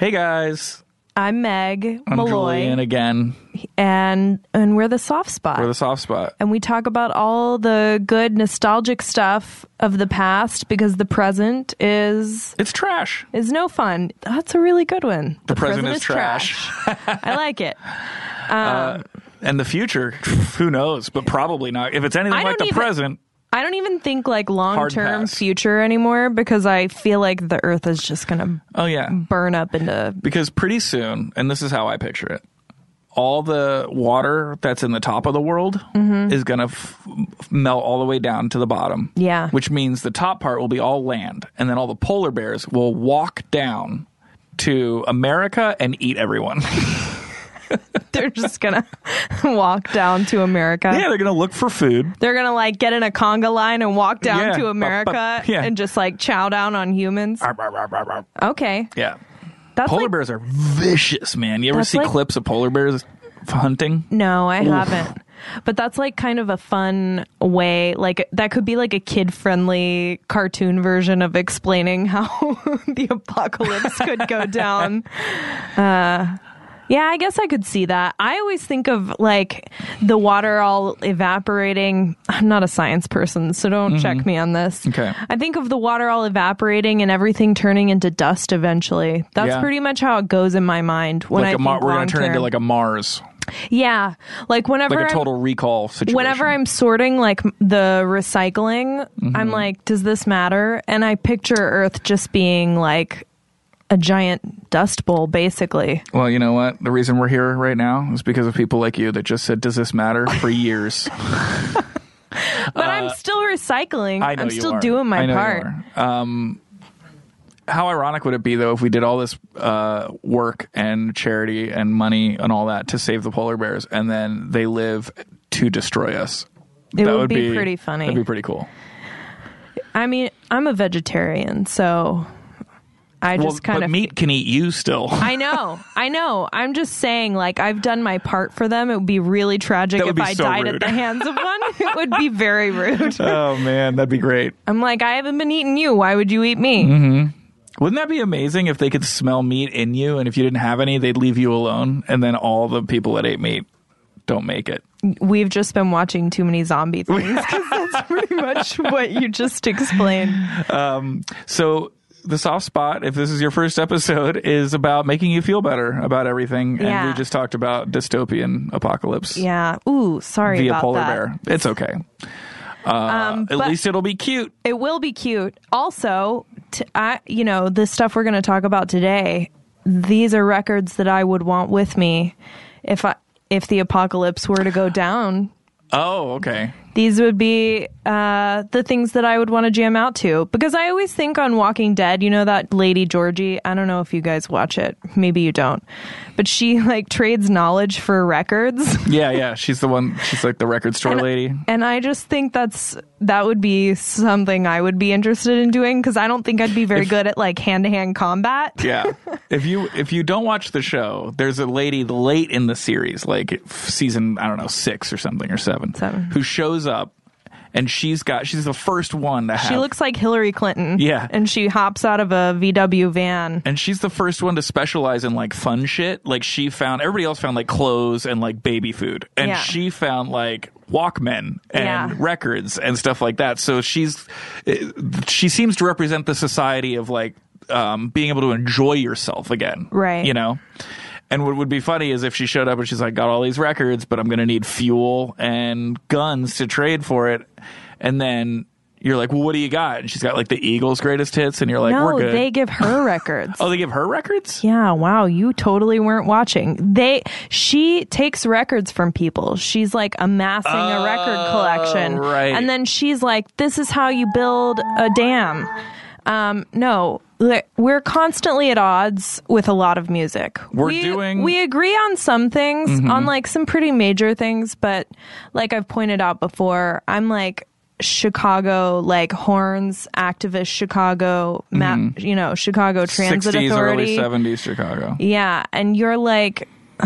Hey guys, I'm Meg I'm Malloy, Julian again. and we're the Soft Spot. We're the Soft Spot. And we talk about all the good nostalgic stuff of the past because the present is trash. no fun. That's a really good one. The present is trash. I like it. And the future, who knows? But probably not. If it's anything like the present. I don't even think like long-term pass. future anymore because I feel like the Earth is just going to burn up into... Because pretty soon, and this is how I picture it, all the water that's in the top of the world is going to melt all the way down to the bottom. Yeah. Which means the top part will be all land. And then all the polar bears will walk down to America and eat everyone. They're just going to walk down to America. Yeah, they're going to look for food. They're going to like get in a conga line and walk down to America and just like chow down on humans. Okay. Yeah. That's polar bears are vicious, man. You ever see clips of polar bears hunting? No, I haven't. But that's like kind of a fun way, like that could be like a kid-friendly cartoon version of explaining how the apocalypse could go down. Yeah, I guess I could see that. I always think of like the water all evaporating. I'm not a science person, so don't check me on this. Okay. I think of the water all evaporating and everything turning into dust eventually. That's pretty much how it goes in my mind when I think we're going to turn into like a Mars. Yeah, like whenever like a Total Recall situation. Whenever I'm sorting like the recycling, I'm like, does this matter? And I picture Earth just being like a giant dust bowl, basically. Well, you know what? The reason we're here right now is because of people like you that just said, does this matter? For years. But I'm still recycling. I know I'm you still are. doing my part. How ironic would it be, though, if we did all this work and charity and money and all that to save the polar bears, and then they live to destroy us? It would be pretty funny. That'd be pretty cool. I mean, I'm a vegetarian, so... But meat can eat you still. I know. I'm just saying, like, I've done my part for them. It would be really tragic if I died rude. at the hands of one. It would be very rude. Oh, man, that'd be great. I'm like, I haven't been eating you. Why would you eat me? Mm-hmm. Wouldn't that be amazing if they could smell meat in you, and if you didn't have any, they'd leave you alone, and then all the people that ate meat don't make it? We've just been watching too many zombie things, because that's pretty much what you just explained. So... The Soft Spot, if this is your first episode, is about making you feel better about everything. Yeah. And we just talked about dystopian apocalypse. Yeah. Ooh, sorry via about polar that. bear. It's okay. At least it'll be cute. It will be cute. Also, the stuff we're going to talk about today, these are records that I would want with me if the apocalypse were to go down. Oh, okay. These would be the things that I would want to jam out to. Because I always think on Walking Dead, you know that Lady Georgie? I don't know if you guys watch it. Maybe you don't. But she, like, trades knowledge for records. Yeah. She's the one. She's, like, the record store lady. And I just think that would be something I would be interested in doing. Because I don't think I'd be very good at, like, hand-to-hand combat. Yeah. If you don't watch the show, there's a lady late in the series, like season, I don't know, 6 or something, or 7. Who shows up, and she's the first one to have... She looks like Hillary Clinton. Yeah. And she hops out of a VW van. And she's the first one to specialize in, like, fun shit. Like, everybody else found, like, clothes and, like, baby food. And she found, like, Walkmen and records and stuff like that. So she seems to represent the society of, like, being able to enjoy yourself again. Right. You know? And what would be funny is if she showed up and she's like, got all these records, but I'm going to need fuel and guns to trade for it. And then you're like, well, what do you got? And she's got, like, the Eagles' greatest hits. And you're like, we're good. No, they give her records. Oh, they give her records? Yeah, wow, you totally weren't watching. She takes records from people. She's, like, amassing a record collection. Right. And then she's like, this is how you build a dam. No, we're constantly at odds with a lot of music. We agree on some things, on, like, some pretty major things, but like I've pointed out before, I'm like Chicago, like, horns, activist Chicago, Chicago Transit 60s, Authority. early 70s Chicago. Yeah, and you're like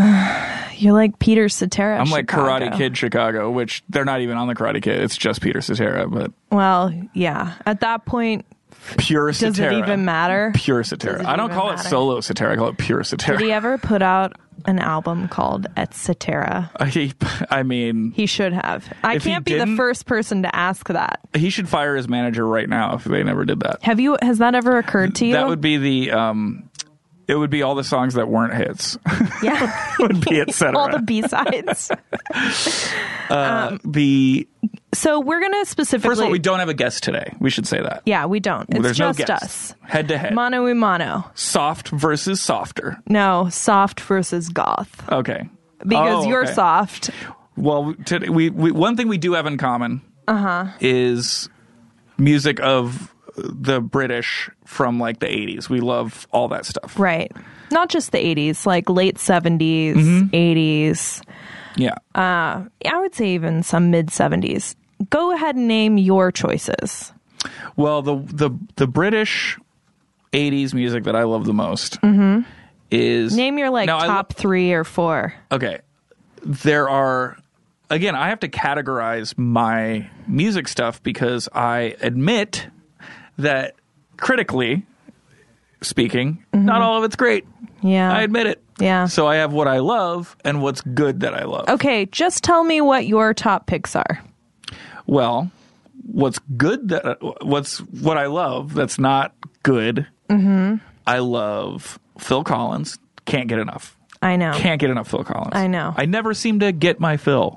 Peter Cetera. I'm like Karate Kid Chicago, which they're not even on the Karate Kid. It's just Peter Cetera, but... Well, yeah. At that point, Pure Cetera. Does it even matter? Pure Cetera. I don't call it solo Cetera. I call it Pure Cetera. Did he ever put out an album called Et Cetera? I mean... He should have. I can't be the first person to ask that. He should fire his manager right now if they never did that. Has that ever occurred to you? That would be the... it would be all the songs that weren't hits. Yeah. Would be Et Cetera. All the B-sides. So we're going to specifically... First of all, we don't have a guest today. We should say that. Yeah, we don't. It's just no guest. us. Head to head. Mano y mano. Soft versus softer. No, soft versus goth. Okay. Because you're soft. Well, we one thing we do have in common is music of the British from like the 80s. We love all that stuff. Right. Not just the 80s, like late 70s, 80s. Yeah. I would say even some mid 70s. Go ahead and name your choices. Well, the British 80s music that I love the most is... Name your top 3 or 4. Okay. There are... Again, I have to categorize my music stuff because I admit that critically speaking, not all of it's great. Yeah. I admit it. Yeah. So I have what I love and what's good that I love. Okay, just tell me what your top picks are. Well, what's what I love that's not good. I love Phil Collins. Can't get enough. I know. Can't get enough Phil Collins. I know. I never seem to get my Phil.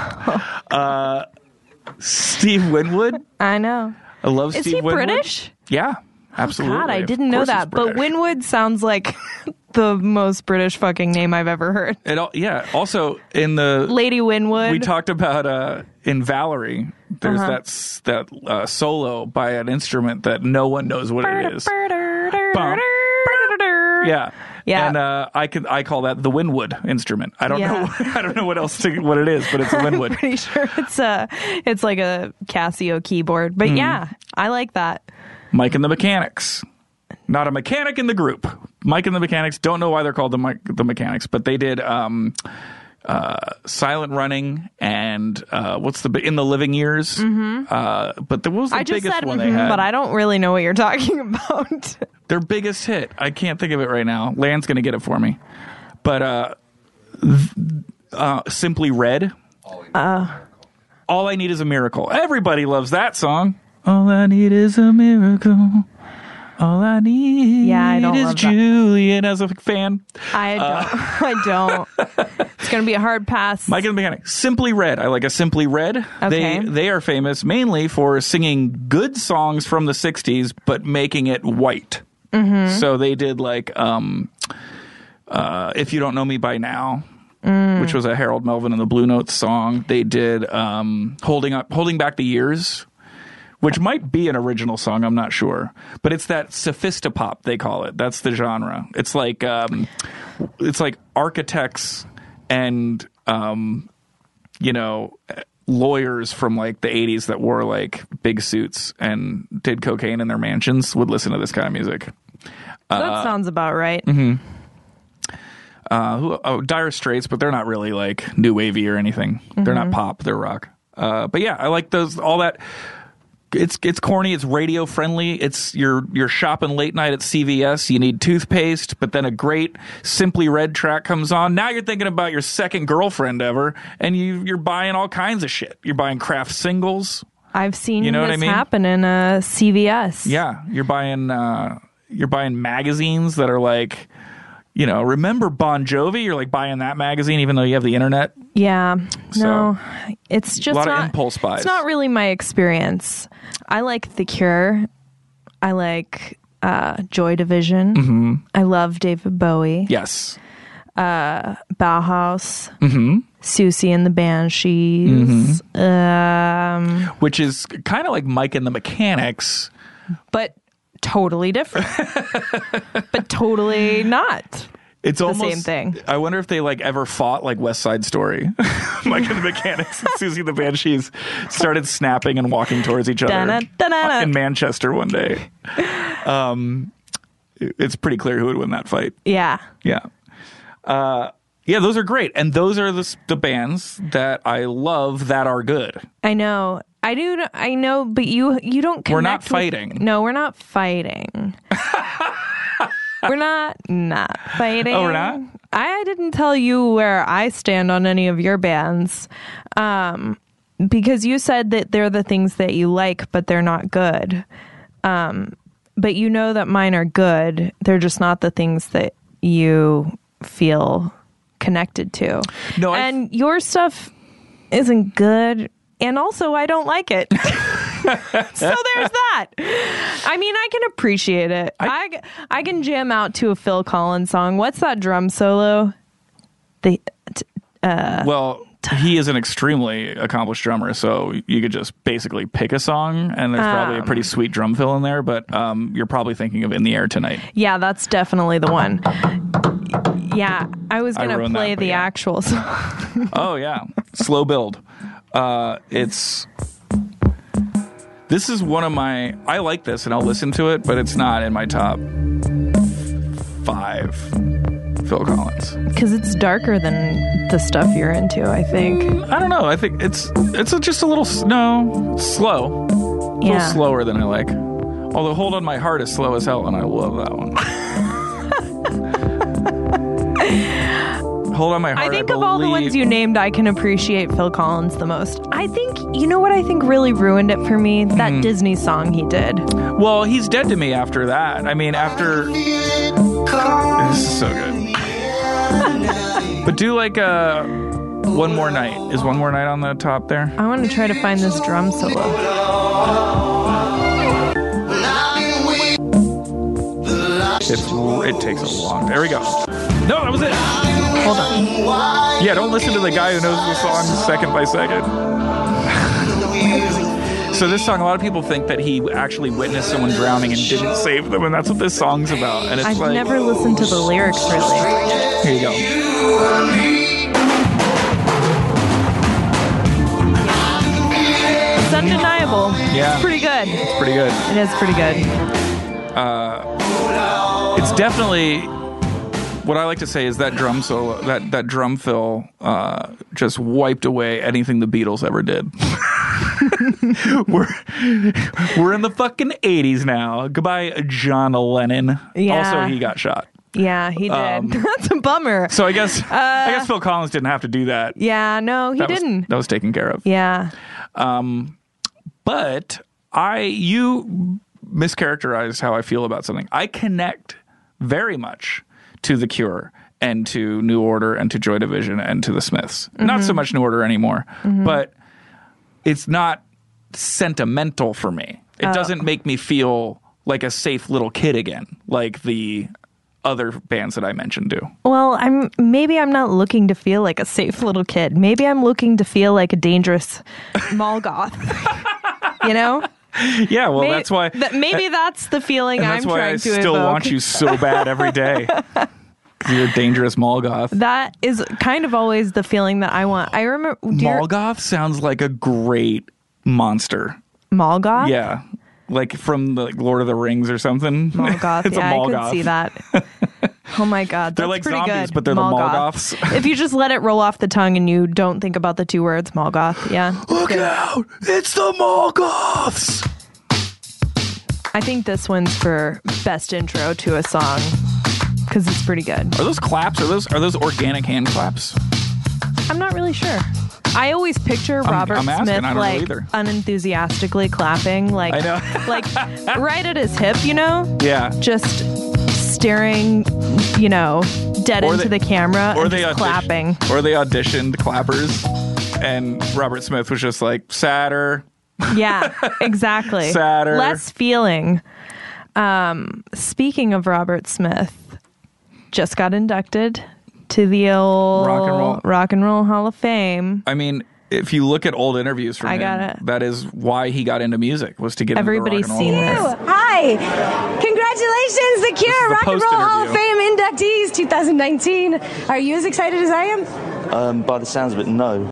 Steve Winwood. I know. I love Is Steve Winwood. Is he British? Yeah, absolutely. God, I didn't know that. But Winwood sounds like the most British fucking name I've ever heard. Yeah. Also, in the... Lady Winwood. We talked about in Valerie, there's that solo by an instrument that no one knows what it is. Yeah. Yeah. And I call that the Winwood instrument. I don't know. I don't know what it is, but it's a Winwood. I'm pretty sure it's like a Casio keyboard. But yeah, I like that. Mike and the Mechanics. Not a mechanic in the group. Mike and the Mechanics. Don't know why they're called the Mechanics, but they did Silent Running and what's In the Living Years. But what was the biggest one they had? But I don't really know what you're talking about. Their biggest hit. I can't think of it right now. Land's going to get it for me. But Simply Red. All I Need Is a Miracle. Everybody loves that song. All I need is a miracle. All I need is Julian as a fan. I don't. It's going to be a hard pass. Mike and the Mechanic. Simply Red. I like a Simply Red. Okay. They are famous mainly for singing good songs from the 60s, but making it white. So they did like If You Don't Know Me By Now, which was a Harold Melvin and the Blue Notes song. They did Holding Back the Years, which might be an original song, I'm not sure. But it's that sophistopop, they call it. That's the genre. It's like architects and lawyers from like the 80s that wore like big suits and did cocaine in their mansions would listen to this kind of music. That sounds about right. Dire Straits, but they're not really like new wavy or anything. They're not pop, they're rock. But yeah, I like all that. It's corny. It's radio friendly. It's you're shopping late night at CVS. You need toothpaste, but then a great Simply Red track comes on. Now you're thinking about your second girlfriend ever, and you're buying all kinds of shit. You're buying Kraft singles. I've seen this happen in a CVS. Yeah, you're buying magazines that are like, remember Bon Jovi? You're like buying that magazine even though you have the internet. Yeah. No, it's just a lot of impulse buys. It's not really my experience. I like The Cure. I like Joy Division. I love David Bowie. Yes. Bauhaus. Susie and the Banshees. Which is kind of like Mike and the Mechanics. But totally different. But totally not. It's the almost same thing. I wonder if they like ever fought like West Side Story. Mike and the Mechanics and Susie the Banshees started snapping and walking towards each other in Manchester one day. It's pretty clear who would win that fight. Yeah. Yeah. Yeah, those are great. And those are the bands that I love that are good. I know. I do. I know, but you don't connect. We're not fighting. No, we're not fighting. We're not fighting. Oh, we're not? I didn't tell you where I stand on any of your bands. Because you said that they're the things that you like, but they're not good. But you know that mine are good. They're just not the things that you feel connected to. No, and your stuff isn't good. And also, I don't like it. So there's that. I mean, I can appreciate it. I can jam out to a Phil Collins song. What's that drum solo? Well, he is an extremely accomplished drummer, so you could just basically pick a song, and there's probably a pretty sweet drum fill in there, but you're probably thinking of In the Air Tonight. Yeah, that's definitely the one. Yeah, I was going to play the actual song. Oh, yeah. Slow build. This is one of my... I like this, and I'll listen to it, but it's not in my top 5 Phil Collins. Because it's darker than the stuff you're into, I think. I don't know. I think it's just a little... No, slow. A little slower than I like. Although Hold On My Heart is slow as hell, and I love that one. Hold On My Heart, I think of all the ones you named, I can appreciate Phil Collins the most. I think, you know what I think really ruined it for me? That Disney song he did. Well, he's dead to me after that. I mean, after... This is so good. But do like One More Night. Is One More Night on the top there? I want to try to find this drum solo. It takes a long... There we go. No, that was it. Hold on. Yeah, don't listen to the guy who knows the song second by second. So this song, a lot of people think that he actually witnessed someone drowning and didn't save them, and that's what this song's about. And it's I've never listened to the lyrics, really. Here you go. It's undeniable. Yeah. It's pretty good. It's pretty good. It is pretty good. It's definitely... What I like to say is that drum solo, that drum fill, just wiped away anything the Beatles ever did. We're in the fucking 80s now. Goodbye, John Lennon. Yeah. Also, he got shot. Yeah, he did. That's a bummer. So I guess Phil Collins didn't have to do that. Yeah, no, he didn't. That was taken care of. Yeah. But you mischaracterized how I feel about something. I connect very much to The Cure and to New Order and to Joy Division and to the Smiths. Mm-hmm. Not so much New Order anymore, but it's not sentimental for me. It doesn't make me feel like a safe little kid again, like the other bands that I mentioned do. Well, maybe I'm not looking to feel like a safe little kid. Maybe I'm looking to feel like a dangerous mall goth. You know? Yeah, well, that's why... maybe that's the feeling I'm trying to evoke. That's why I still want you so bad every day. Because you're a dangerous mall goth. That is kind of always the feeling that I want. I remember... Mall goth sounds like a great monster. Mall goth? Yeah. Like from the Lord of the Rings or something. Mall goth. It's yeah, a mall I could goth. see that. Oh my God. They're like zombies, but they're the mall goths. If you just let it roll off the tongue and you don't think about the 2 words, mall goth. Yeah. Look out! It's the mall goths! I think this one's for best intro to a song because it's pretty good. Are those claps? Are those organic hand claps? I'm not really sure. I always picture Robert Smith like unenthusiastically clapping, like, I know. like right at his hip, you know? Yeah. Just staring, you know, dead into the camera and just clapping. Or they auditioned clappers, and Robert Smith was just like, sadder. Yeah, exactly. Sadder. Less feeling. Speaking of Robert Smith, just got inducted to the old Rock and Roll Hall of Fame. I mean, if you look at old interviews from him, that is why he got into music, was to get Everybody's into rock and roll. Everybody's seen this. Hi. Congratulations, The Cure Rock and Roll Hall of Fame inductees 2019. Are you as excited as I am? By the sounds of it, no.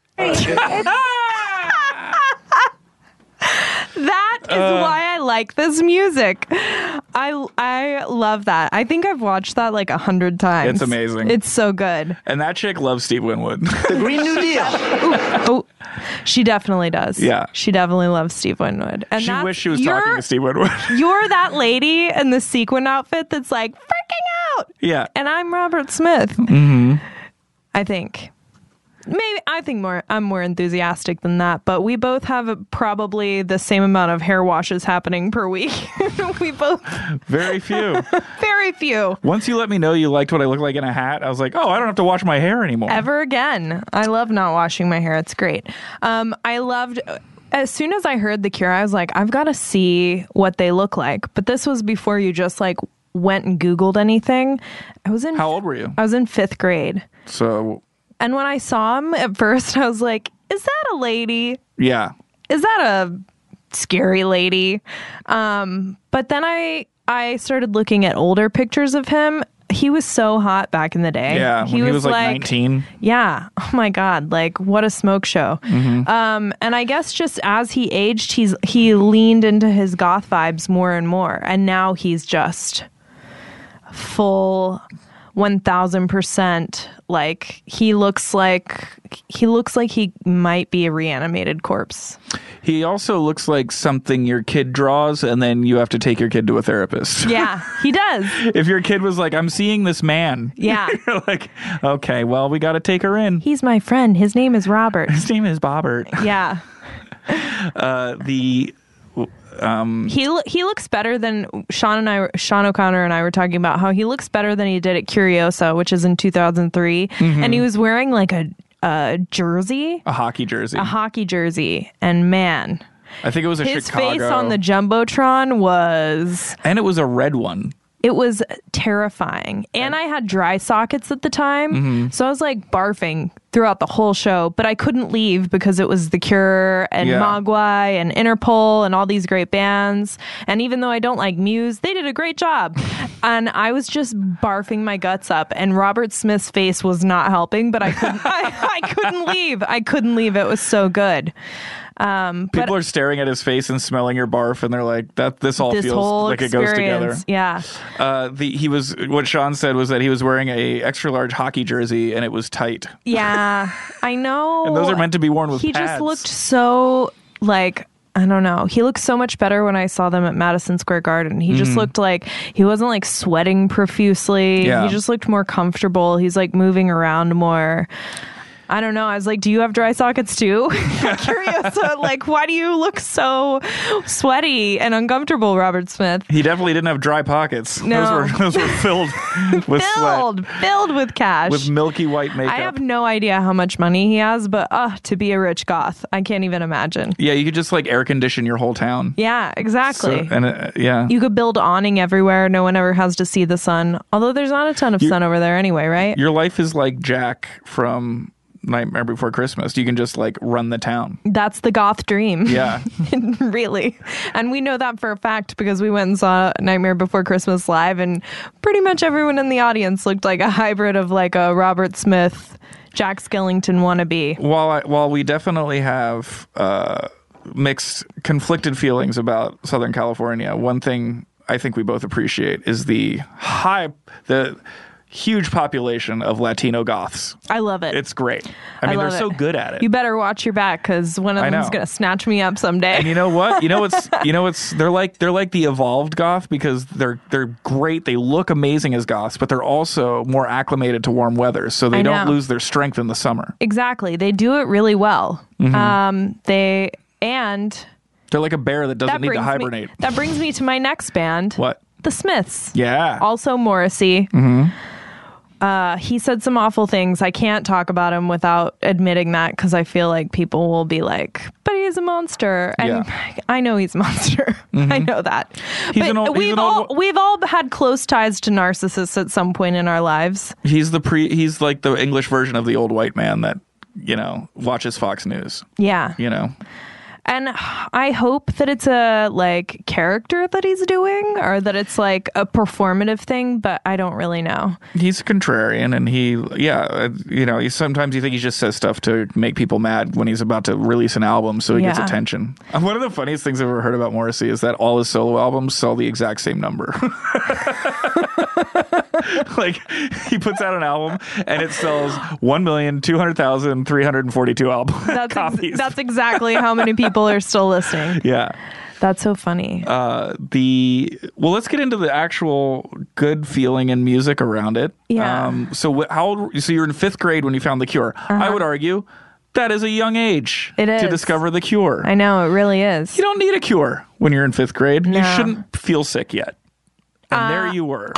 That is why I like this music. I love that. I think I've watched that like 100 times. It's amazing. It's so good. And that chick loves Steve Winwood. The Green New Deal. She definitely does. Yeah. She definitely loves Steve Winwood. And she wished she was talking to Steve Winwood. You're that lady in the sequin outfit that's like freaking out. Yeah. And I'm Robert Smith. Mm-hmm. I think. I'm more enthusiastic than that, but we both have probably the same amount of hair washes happening per week. We both very few. Very few. Once you let me know you liked what I look like in a hat, I was like, oh, I don't have to wash my hair anymore. Ever again. I love not washing my hair. It's great. I loved as soon as I heard The Cure, I was like, I've got to see what they look like. But this was before you just like went and Googled anything. How old were you? I was in 5th grade. And when I saw him at first, I was like, is that a lady? Yeah. Is that a scary lady? But then I started looking at older pictures of him. He was so hot back in the day. Yeah, he was like 19. Yeah. Oh my God. Like, what a smoke show. Mm-hmm. And I guess just as he aged, he leaned into his goth vibes more and more. And now he's just full 1000%. Like he looks like he might be a reanimated corpse. He also looks like something your kid draws and then you have to take your kid to a therapist. Yeah, he does. If your kid was like, I'm seeing this man. Yeah. You're like, okay, well, we got to take her in. He's my friend. His name is Robert. His name is Bobbert. Yeah. He looks better than Sean O'Connor and I were talking about how he looks better than he did at Curiosa, which is in 2003. Mm-hmm. And he was wearing like a jersey. A hockey jersey. And man, I think it was his Chicago. face on the Jumbotron was... And it was a red one. It was terrifying. And I had dry sockets at the time. Mm-hmm. So I was like barfing throughout the whole show, but I couldn't leave because it was The Cure and Mogwai and Interpol and all these great bands. And even though I don't like Muse, they did a great job. And I was just barfing my guts up, and Robert Smith's face was not helping, but I couldn't, I couldn't leave. I couldn't leave. It was so good. People are staring at his face and smelling your barf, and they're like, this all feels like it goes together. Yeah. What Sean said was that he was wearing a extra large hockey jersey and it was tight. Yeah, I know. And those are meant to be worn with pads. He just looked so like, I don't know. He looked so much better when I saw them at Madison Square Garden. He just looked like he wasn't like sweating profusely. Yeah. He just looked more comfortable. He's like moving around more. I don't know. I was like, do you have dry sockets too? I'm curious. Like, why do you look so sweaty and uncomfortable, Robert Smith? He definitely didn't have dry pockets. No. Those were filled with sweat. Filled with cash. With milky white makeup. I have no idea how much money he has, but to be a rich goth, I can't even imagine. Yeah, you could just like air condition your whole town. Yeah, exactly. Yeah. You could build awning everywhere. No one ever has to see the sun. Although there's not a ton of sun over there anyway, right? Your life is like Jack from Nightmare Before Christmas. You can just like run the town. That's the goth dream. Yeah. Really. And we know that for a fact because we went and saw Nightmare Before Christmas live, and pretty much everyone in the audience looked like a hybrid of like a Robert Smith, Jack Skellington wannabe. While we definitely have mixed, conflicted feelings about Southern California, one thing I think we both appreciate is the huge population of Latino goths. I love it. It's great. I mean, they're so good at it. You better watch your back because one of them's going to snatch me up someday. And you know what? They're like the evolved goth because they're great. They look amazing as goths, but they're also more acclimated to warm weather, so they don't lose their strength in the summer. Exactly. They do it really well. Mm-hmm. They're like a bear that doesn't need to hibernate. That brings me to my next band. What? The Smiths. Yeah. Also Morrissey. Mm-hmm. He said some awful things. I can't talk about him without admitting that because I feel like people will be like, but he's a monster. And I know he's a monster. Mm-hmm. I know that. We've all had close ties to narcissists at some point in our lives. He's like the English version of the old white man that, watches Fox News. Yeah. And I hope that it's a like character that he's doing, or that it's like a performative thing, but I don't really know. He's a contrarian, and sometimes you think he just says stuff to make people mad when he's about to release an album so he gets attention. One of the funniest things I've ever heard about Morrissey is that all his solo albums sell the exact same number. Like, he puts out an album and it sells 1,200,342 copies. That's exactly how many people are still listening. Yeah. That's so funny. Let's get into the actual good feeling and music around it. Yeah. So you're in 5th grade when you found The Cure. I would argue that is a young age to discover The Cure. I know, it really is. You don't need a cure when you're in 5th grade. No. You shouldn't feel sick yet. And there you were.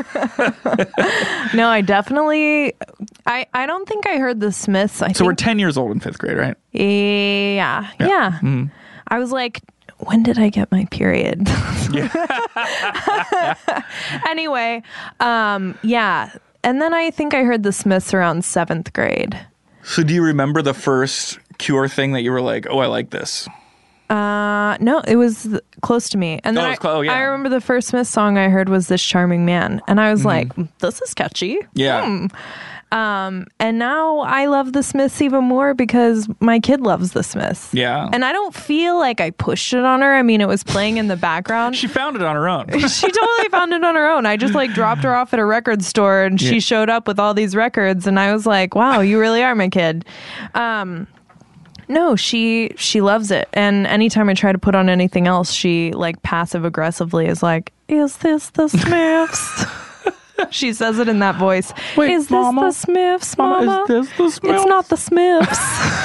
No, I definitely... I don't think I heard the Smiths. We're 10 years old in 5th grade, right? Yeah. Mm-hmm. I was like, when did I get my period? Anyway, yeah. And then I think I heard the Smiths around 7th grade. So do you remember the first Cure thing that you were like, oh, I like this? No, it was close to me. And then I remember the first Smith song I heard was This Charming Man. And I was like, this is catchy. Yeah. And now I love the Smiths even more because my kid loves the Smiths. Yeah. And I don't feel like I pushed it on her. I mean, it was playing in the background. She found it on her own. She totally found it on her own. I just like dropped her off at a record store and she showed up with all these records. And I was like, wow, you really are my kid. No, she loves it. And anytime I try to put on anything else, she like passive aggressively is like, is this the Smiths? She says it in that voice. Wait, is Mama? This the Smiths, Mama? Is this the Smiths? It's not the Smiths.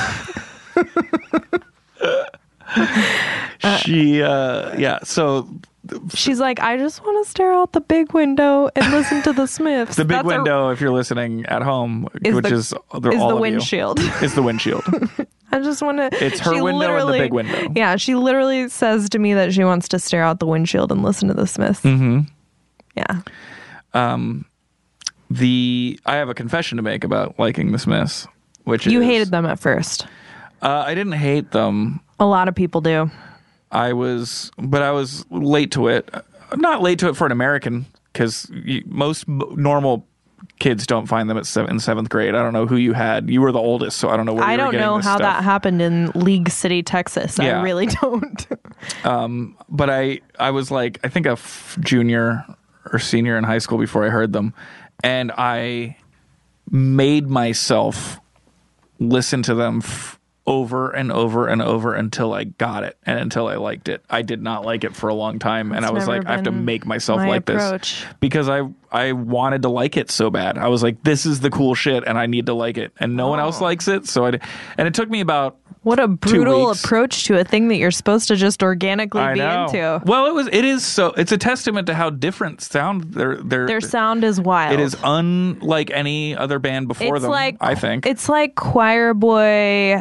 So she's like, I just want to stare out the big window and listen to the Smiths. The big window, if you're listening at home, is the windshield. Is the windshield. I just want to... It's her window and the big window. Yeah, she literally says to me that she wants to stare out the windshield and listen to the Smiths. Mm-hmm. Yeah. I have a confession to make about liking the Smiths, which you hated them at first. I didn't hate them. A lot of people do. I was late to it. Not late to it for an American, because most normal kids don't find them in 7th grade. I don't know who you had. You were the oldest, so I don't know where you were getting this stuff. I don't know how that happened in League City, Texas. Yeah. I really don't. But I was like, I think a junior or senior in high school before I heard them, and I made myself listen to them over and over and over until I got it and until I liked it. I did not like it for a long time, and I was like, I have to make myself like this because I wanted to like it so bad. I was like, this is the cool shit, and I need to like it, and no one else likes it. So and it took me about what a brutal approach to a thing that you're supposed to just organically be into. Well, it's a testament to how different sound their sound is wild. It is unlike any other band before them. I think it's like Choir Boy.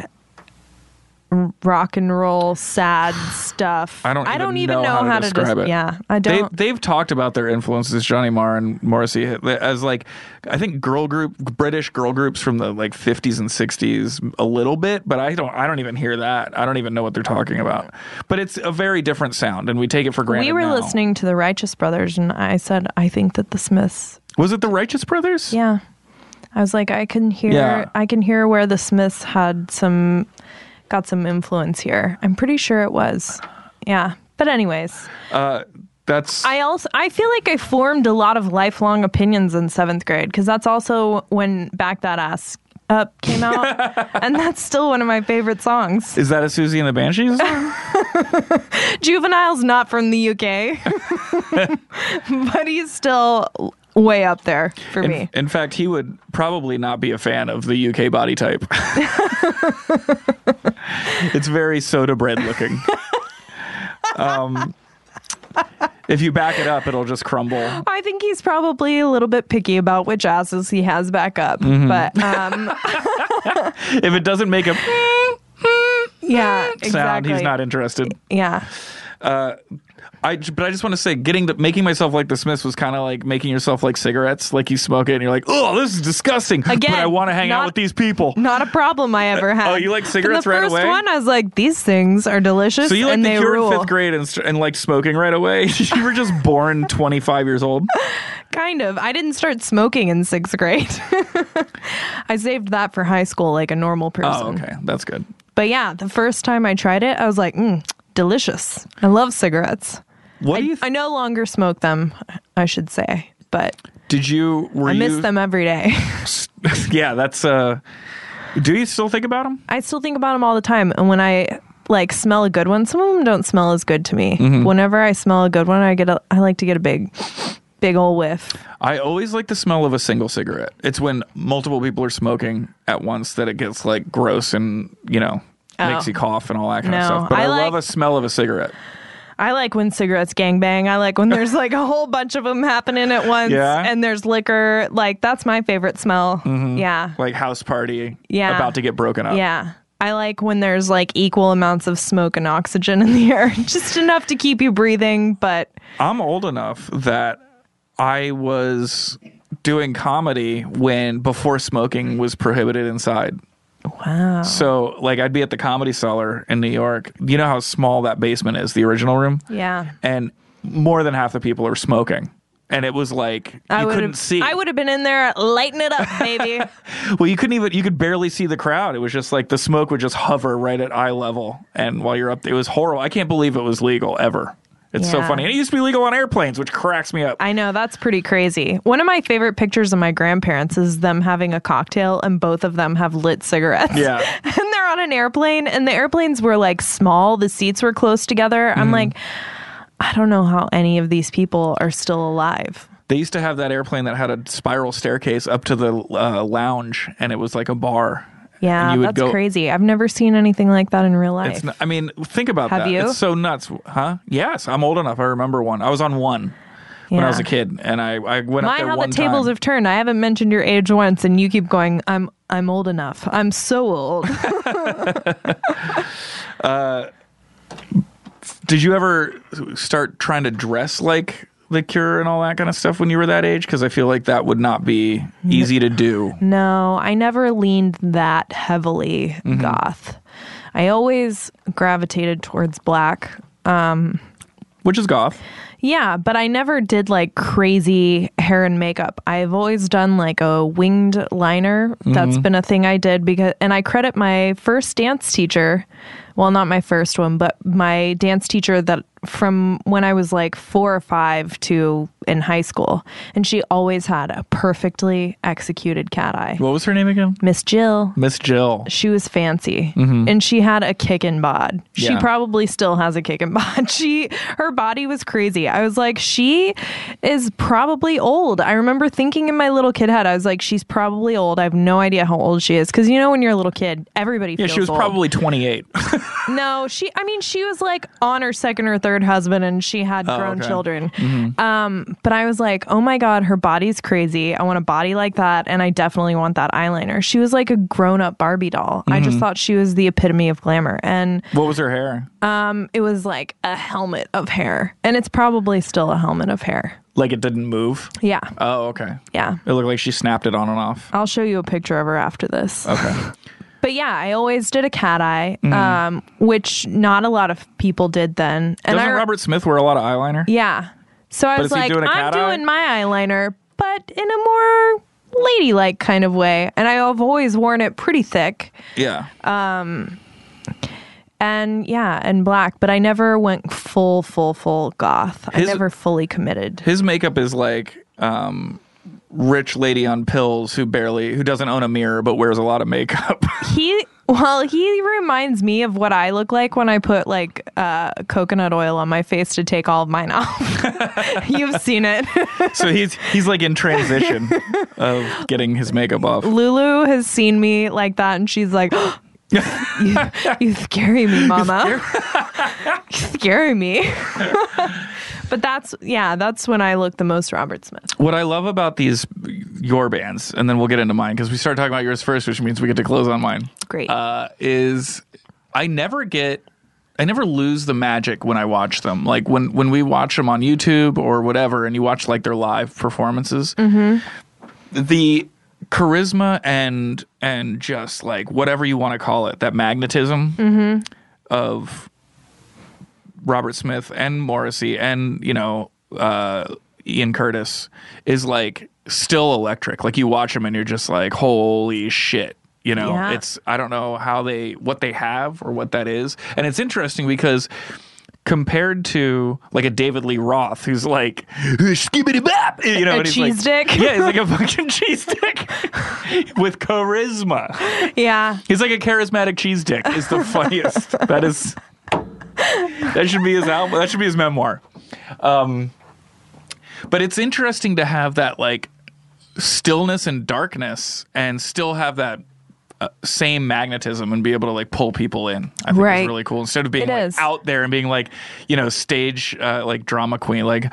Rock and roll sad stuff. I don't even know how to describe it. Yeah, I don't. They've talked about their influences, Johnny Marr and Morrissey, as like, I think British girl groups from the like 50s and 60s a little bit, but I don't even hear that. I don't even know what they're talking about. But it's a very different sound, and we take it for granted. We were listening to the Righteous Brothers, and I said, I think that the Smiths. Was it the Righteous Brothers? Yeah, I was like, I can hear where the Smiths had got some influence here. I'm pretty sure it was. Yeah. But anyways. I feel like I formed a lot of lifelong opinions in 7th grade, because that's also when Back That Ass Up came out. And that's still one of my favorite songs. Is that a Susie and the Banshees song? Juvenile's not from the UK. But he's still way up there for me. In fact, he would probably not be a fan of the UK body type. It's very soda bread looking. If you back it up, it'll just crumble. I think he's probably a little bit picky about which asses he has back up. Mm-hmm. But if it doesn't make a sound, exactly. He's not interested. Yeah. But I just want to say, making myself like the Smiths was kind of like making yourself like cigarettes. Like you smoke it and you're like, oh, this is disgusting. Again, but I want to hang out with these people. Not a problem I ever had. Oh, you like cigarettes right away? The first one, I was like, these things are delicious. So you like and the they Cure rule. in 5th grade and like smoking right away? You were just born 25 years old? Kind of. I didn't start smoking in 6th grade. I saved that for high school like a normal person. Oh, okay. That's good. But yeah, the first time I tried it, I was like, delicious. I love cigarettes. I no longer smoke them, I should say. But I miss them every day. Yeah, that's... do you still think about them? I still think about them all the time. And when I like smell a good one, some of them don't smell as good to me. Mm-hmm. Whenever I smell a good one, I like to get a big old whiff. I always like the smell of a single cigarette. It's when multiple people are smoking at once that it gets like gross and, makes you cough and all that kind of stuff. But I love a smell of a cigarette. I like when cigarettes gangbang. I like when there's like a whole bunch of them happening at once and there's liquor. Like, that's my favorite smell. Mm-hmm. Yeah. Like house party about to get broken up. Yeah. I like when there's like equal amounts of smoke and oxygen in the air. Just enough to keep you breathing, but... I'm old enough that I was doing comedy before smoking was prohibited inside. Wow. So, like, I'd be at the Comedy Cellar in New York. You know how small that basement is, the original room? Yeah. And more than half the people are smoking. And it was like, you couldn't see. I would have been in there lighting it up, baby. Well, you could barely see the crowd. It was just like the smoke would just hover right at eye level. And while you're up there, it was horrible. I can't believe it was legal ever. It's so funny. And it used to be legal on airplanes, which cracks me up. I know. That's pretty crazy. One of my favorite pictures of my grandparents is them having a cocktail and both of them have lit cigarettes. Yeah. And they're on an airplane and the airplanes were like small. The seats were close together. I'm like, I don't know how any of these people are still alive. They used to have that airplane that had a spiral staircase up to the lounge and it was like a bar. Yeah, that's crazy. I've never seen anything like that in real life. Think about that. Have you? It's so nuts. Huh? Yes, I'm old enough. I remember one. I was on one when I was a kid, and I went up there one time. How the tables have turned. I haven't mentioned your age once, and you keep going, I'm old enough. I'm so old. Did you ever start trying to dress like the Cure and all that kind of stuff when you were that age? Because I feel like that would not be easy to do. No, I never leaned that heavily goth. I always gravitated towards black. Which is goth. Yeah, but I never did like crazy hair and makeup. I've always done like a winged liner. That's been a thing I did and I credit my first dance teacher. Well, not my first one, but my dance teacher that from when I was like 4 or 5 to in high school. And she always had a perfectly executed cat eye. What was her name again? Miss Jill. Miss Jill. She was fancy. And she had a kickin' bod. She probably still has a kickin' bod. Her body was crazy. I was like, she is probably old. I remember thinking in my little kid head, I was like, she's probably old. I have no idea how old she is. Because when you're a little kid, everybody feels old. Yeah, she was probably 28. No, she was like on her second or third husband and she had grown children. But I was like, oh my God, her body's crazy. I want a body like that. And I definitely want that eyeliner. She was like a grown up Barbie doll. I just thought she was the epitome of glamour. And what was her hair? It was like a helmet of hair. And it's probably still a helmet of hair. Like it didn't move? Yeah. Oh, okay. Yeah. It looked like she snapped it on and off. I'll show you a picture of her after this. Okay. But yeah, I always did a cat eye, which not a lot of people did then. And Doesn't Robert Smith wear a lot of eyeliner? Yeah. So I was like, I'm doing my eyeliner, but in a more ladylike kind of way. And I've always worn it pretty thick. Yeah. And black, but I never went full goth. I never fully committed. His makeup is like rich lady on pills who doesn't own a mirror but wears a lot of makeup. He reminds me of what I look like when I put like coconut oil on my face to take all of mine off. You've seen it. So he's like in transition of getting his makeup off. Lulu has seen me like that and she's like, you scary me, mama. You scary me. But that's when I look the most Robert Smith. What I love about your bands, and then we'll get into mine, because we started talking about yours first, which means we get to close on mine. Great. Is I never get lose the magic when I watch them. Like when we watch them on YouTube or whatever, and you watch like their live performances, the charisma and just like whatever you want to call it, that magnetism of Robert Smith and Morrissey and Ian Curtis is like still electric. Like you watch them and you're just like, holy shit. It's, I don't know what they have or what that is. And it's interesting because compared to like a David Lee Roth, who's like, skibbity bap, a cheese stick. Yeah, he's like a fucking cheese stick with charisma. Yeah. He's like a charismatic cheese stick. Is the funniest. That should be his album. That should be his memoir. But it's interesting to have that like stillness and darkness and still have that same magnetism and be able to like pull people in. I think it's really cool. Instead of being like out there and being like, stage like drama queen, like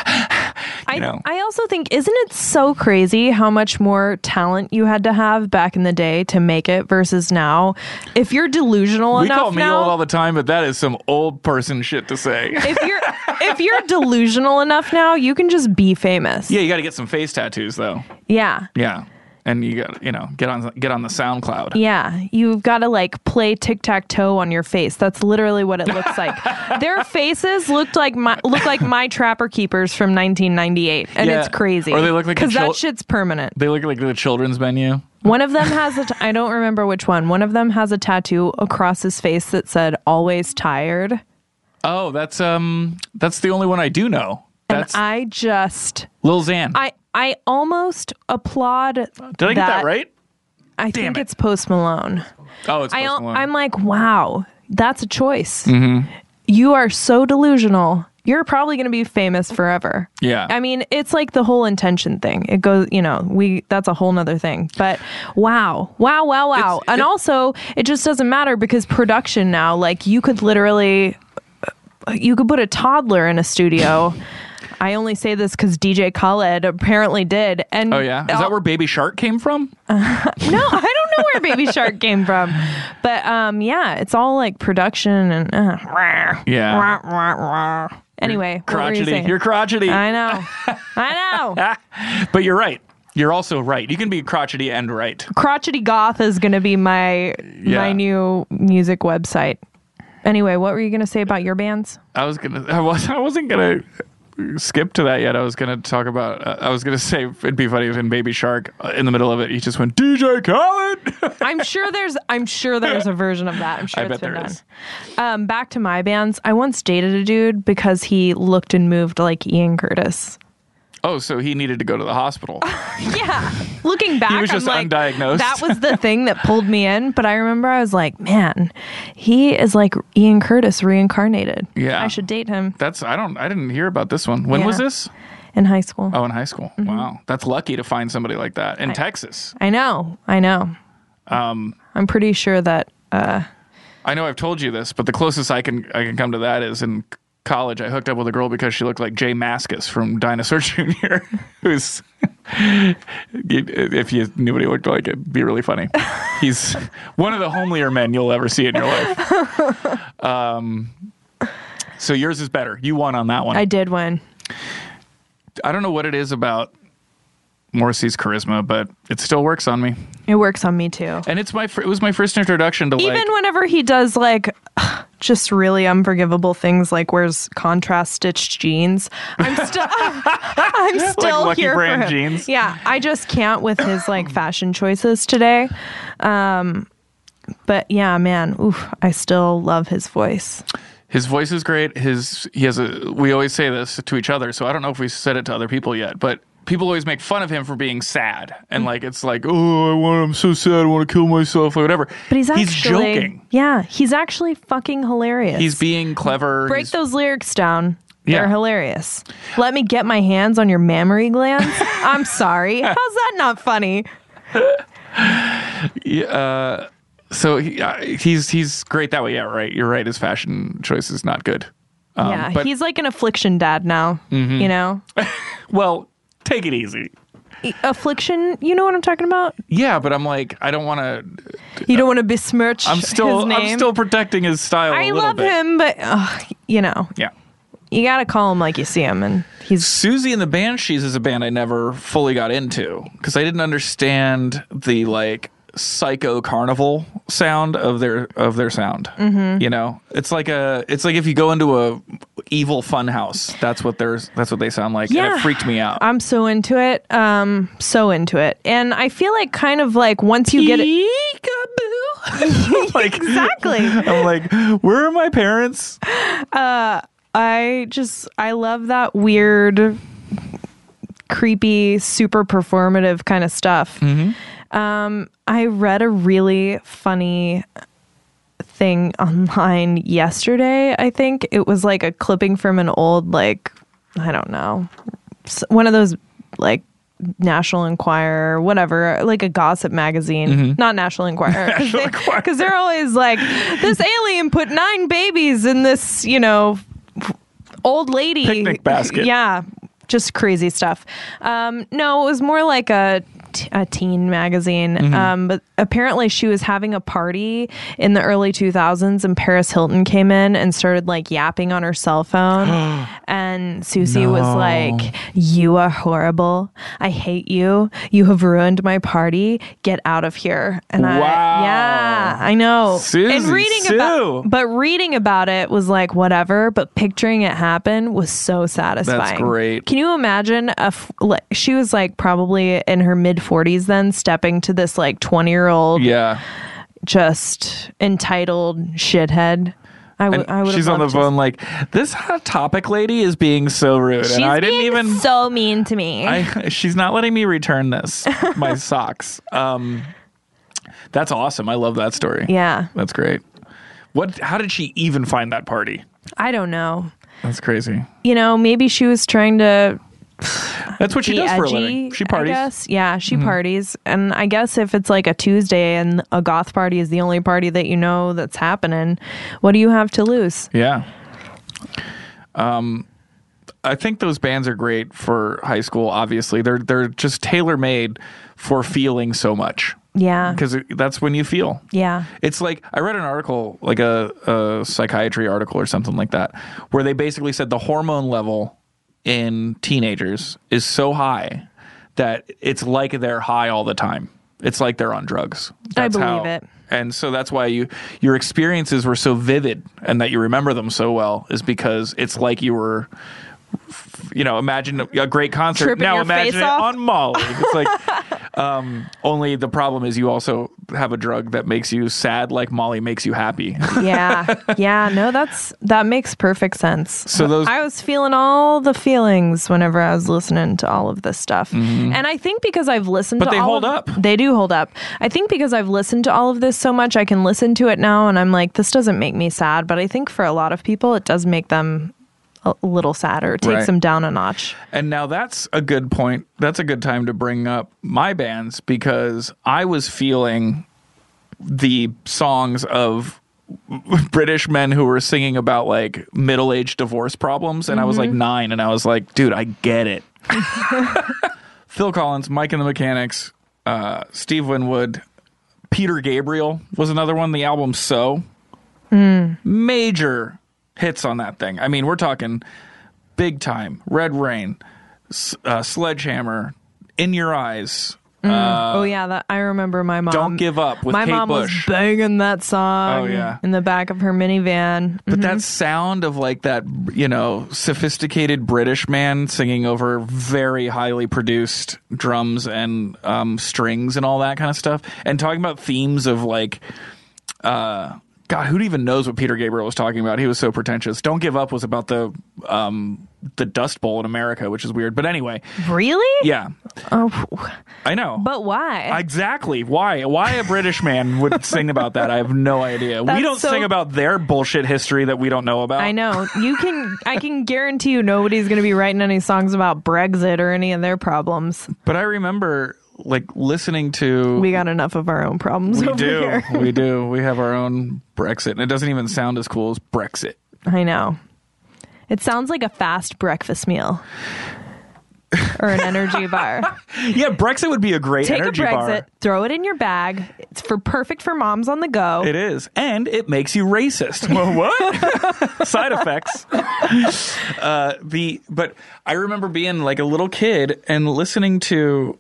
I also think, isn't it so crazy how much more talent you had to have back in the day to make it versus now? If you're delusional enough now, we call me old all the time, but that is some old person shit to say. If you're delusional enough now, you can just be famous. Yeah, you got to get some face tattoos though. Yeah. Yeah. And you got get on the SoundCloud. Yeah, you've got to like play tic-tac-toe on your face. That's literally what it looks like. Their faces look like my Trapper Keepers from 1998, and it's crazy. Or they look like because that shit's permanent. They look like the children's menu. One of them has I don't remember which one. One of them has a tattoo across his face that said "Always tired." Oh, that's the only one I do know. That's I just Lil Xan. I almost applaud. Did I get that right? I think it's Post Malone. Oh, it's Post Malone. I'm like, wow, that's a choice. Mm-hmm. You are so delusional. You're probably going to be famous forever. Yeah. I mean, it's like the whole intention thing. It goes, that's a whole nother thing. But wow. And also, it just doesn't matter because production now, like you could put a toddler in a studio. I only say this because DJ Khaled apparently did. And oh yeah, is that where Baby Shark came from? No, I don't know where Baby Shark came from. But yeah, it's all like production and yeah. Anyway, crotchety. You're crotchety. I know. But you're right. You're also right. You can be crotchety and right. Crotchety Goth is going to be my new music website. Anyway, what were you going to say about your bands? I wasn't going to skip to that yet. I was going to talk about I was going to say it'd be funny if in Baby Shark in the middle of it he just went DJ Khaled. I'm sure there's a version of that. I'm sure it's been is. done. Back to my bands. I once dated a dude because he looked and moved like Ian Curtis. Oh, so he needed to go to the hospital. Yeah. Looking back, he was just undiagnosed. That was the thing that pulled me in. But I remember I was like, man, he is like Ian Curtis reincarnated. Yeah. I should date him. I didn't hear about this one. When was this? In high school. Oh, in high school. Mm-hmm. Wow. That's lucky to find somebody like that in Texas. I know. I'm pretty sure that... I know I've told you this, but the closest I can come to that is in college. I hooked up with a girl because she looked like Jay Mascis from Dinosaur Jr., who's, if you knew what he looked like, it'd be really funny. He's one of the homelier men you'll ever see in your life. So yours is better. You won on that one. I did win. I don't know what it is about Morrissey's charisma, but it still works on me. It works on me too. And it was my first introduction to even whenever he does like just really unforgivable things like wears contrast stitched jeans. I'm still like Lucky here Brand for him. Jeans. Yeah, I just can't with his like fashion choices today. But yeah, man, I still love his voice. His voice is great. We always say this to each other, so I don't know if we said it to other people yet, but people always make fun of him for being sad. And like, it's like, I'm so sad, I want to kill myself or whatever. But he's joking. Yeah, he's actually fucking hilarious. He's being clever. Break those lyrics down. They're hilarious. Let me get my hands on your mammary glands. I'm sorry. How's that not funny? Yeah. So he's great that way. Yeah, right. You're right. His fashion choice is not good. But he's like an affliction dad now, you know? Well, take it easy. Affliction, you know what I'm talking about? Yeah, but I'm like, I don't want to. You don't want to besmirch his name? I'm still protecting his style I love him, but, Yeah. You got to call him like you see him, and he's... Susie and the Banshees is a band I never fully got into, because I didn't understand the, like, psycho carnival sound of their sound. Mm-hmm. You know, it's like if you go into a evil fun house, that's what they sound like. Yeah. And it freaked me out. I'm so into it. And I feel like kind of like once you get it, like, exactly. I'm like, where are my parents? I love that weird, creepy, super performative kind of stuff. Mm-hmm. I read a really funny thing online yesterday. I think it was like a clipping from an old, like, I don't know, one of those like National Enquirer, whatever, like a gossip magazine, mm-hmm. not National Enquirer, because they're always like, this alien put 9 babies in this, old lady picnic basket. Yeah, just crazy stuff. No, it was more like a teen magazine. Mm-hmm. But apparently she was having a party in the early 2000s, and Paris Hilton came in and started like yapping on her cell phone. And Susie was like, "You are horrible. I hate you. You have ruined my party. Get out of here." And I know. Susie, and reading about it was like whatever, but picturing it happen was so satisfying. That's great. Can you imagine she was like probably in her mid 40s then, stepping to this like 20-year-old just entitled shithead. I would. She's on the phone like, this Hot Topic lady is being so rude. She's and I didn't even so mean to me. She's not letting me return my socks. That's awesome. I love that story. Yeah, that's great. How did she even find that party? I don't know. That's crazy. Maybe she was trying to. That's what she does for a living. She parties. I guess. Yeah, she parties. And I guess if it's like a Tuesday and a goth party is the only party that that's happening, what do you have to lose? Yeah. I think those bands are great for high school, obviously. They're just tailor-made for feeling so much. Yeah. Because that's when you feel. Yeah. It's like, I read an article, like a psychiatry article or something like that, where they basically said the hormone level in teenagers is so high that it's like they're high all the time. It's like they're on drugs. That's I believe it. And so that's why your experiences were so vivid and that you remember them so well, is because it's like you were, imagine a great concert. Tripping now your imagine face it off. on Molly. It's like, only the problem is you also have a drug that makes you sad, like Molly makes you happy. Yeah. No, that makes perfect sense. So I was feeling all the feelings whenever I was listening to all of this stuff. Mm-hmm. And I think because I've listened to all of it. But they hold up. They do hold up. I think because I've listened to all of this so much, I can listen to it now and I'm like, this doesn't make me sad. But I think for a lot of people, it does make them a little sadder, takes them down a notch. And now that's a good point. That's a good time to bring up my bands, because I was feeling the songs of British men who were singing about like middle-aged divorce problems, and I was like 9, and I was like, dude, I get it. Phil Collins, Mike and the Mechanics, Steve Winwood, Peter Gabriel was another one. The album So, major hits on that thing. I mean, we're talking big time. Red Rain, Sledgehammer, In Your Eyes. I remember my mom. Don't Give Up with Kate Bush. My mom was banging that song in the back of her minivan. But that sound of like that, sophisticated British man singing over very highly produced drums and strings and all that kind of stuff. And talking about themes of like... God, who even knows what Peter Gabriel was talking about? He was so pretentious. Don't Give Up was about the Dust Bowl in America, which is weird. But anyway. Really? Yeah. Oh. I know. But why? Exactly. Why? Why a British man would sing about that? I have no idea. We don't sing about their bullshit history that we don't know about. I know. I can guarantee you nobody's going to be writing any songs about Brexit or any of their problems. But I remember... like listening to... We got enough of our own problems here. We do. We have our own Brexit. And it doesn't even sound as cool as Brexit. I know. It sounds like a fast breakfast meal. or an energy bar. Yeah, Brexit would be a great energy bar. Take a Brexit, throw it in your bag. It's perfect for moms on the go. It is. And it makes you racist. Well, what? Side effects. But I remember being like a little kid and listening to